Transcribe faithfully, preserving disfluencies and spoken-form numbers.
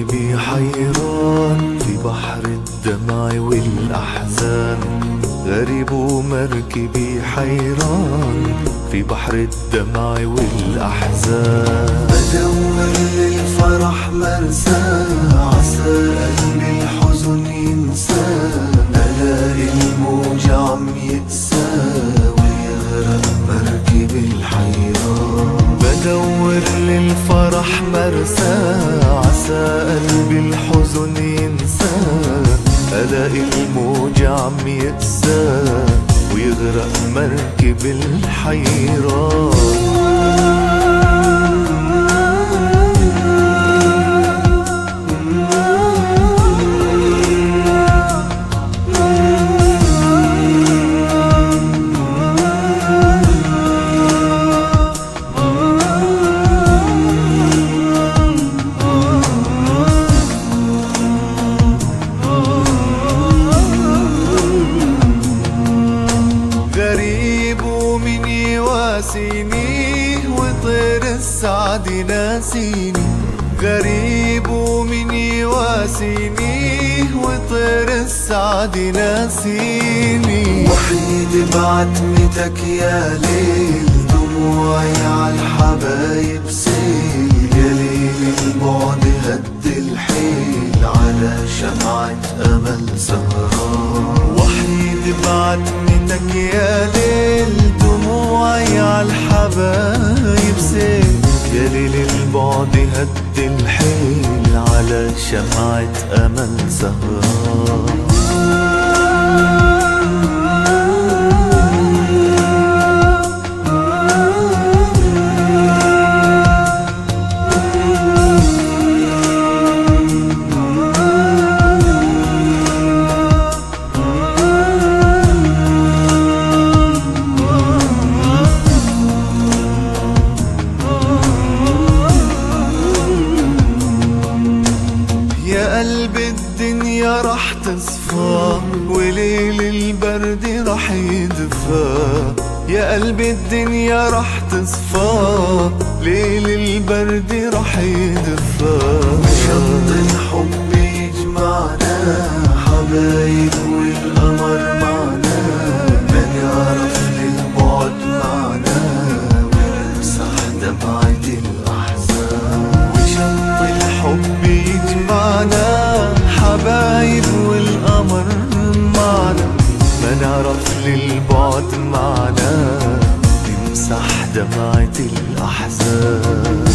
قلبي حيران في بحر الدمع والأحزان، غريب ومركبي حيران في بحر الدمع والأحزان. بدور للفرح مرسى، عسى قلبي الحزن ينسى، ألاقي الموج عم يقسى ويغرق مركب الحيران. بدور للفرح مرسى، عسى قلبي الحزن ينسى، ألاقي الموج عم يقسى ويغرق مركب الحيران. غريب ومن يواسيني وطير السعد ناسيني، غريب ومن يواسيني وطير السعد ناسيني. وحيد بعتمتك يا ليل، دموعي عالحبايب سيل، يا ليل البعد هد الحيل على شمعة أمل سهران. وحيد بعتمتك يا ليل، دموعي عالحبايب سيل، يا ليل البعد هد الحيل على شمعة أمل سهران. قلب الدنيا رح تصفى وليل البرد رح يدفى، يا قلب الدنيا رح تصفى ليل البرد رح يدفى. شط الحب يجمعنا حبايب والقمر معنا، ما نعرف للبعد معنا ونمسح دمعة الأحزان. وشط الحب يجمعنا حبايب والقمر معنا، ما نعرف للبعد معنا نمسح دمعة الأحزان.